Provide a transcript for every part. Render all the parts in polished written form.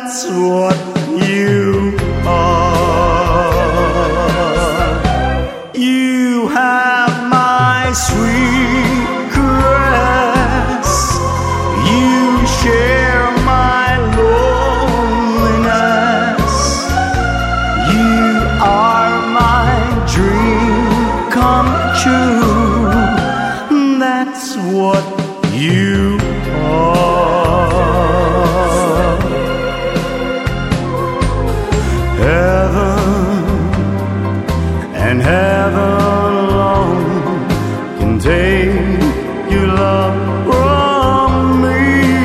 that's what you are. You have my sweet caress. You share my loneliness. You are my dream come true. That's what you are. Heaven and heaven alone can take your love from me.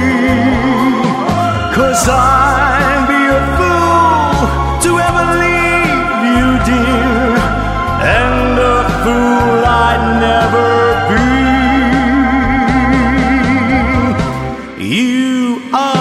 'Cause I'd be a fool to ever leave you, dear, and a fool I'd never be. You are